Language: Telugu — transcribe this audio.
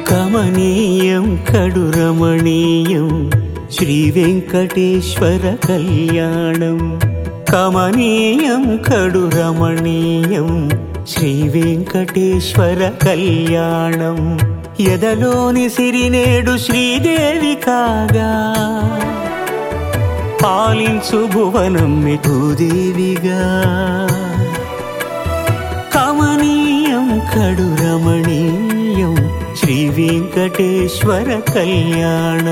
కమనీయం కడు రమణీయం శ్రీ వెంకటేశ్వర కళ్యాణం. కమనీయం కడు రమణీయం శ్రీ వెంకటేశ్వర కళ్యాణం. ఎదలోని సిరినేడు శ్రీదేవి కాగా పాలించు భువనం భూదేవిగా. కమనీయం కడు రమణీయం శ్రీ వెంకటేశ్వర కళ్యాణం.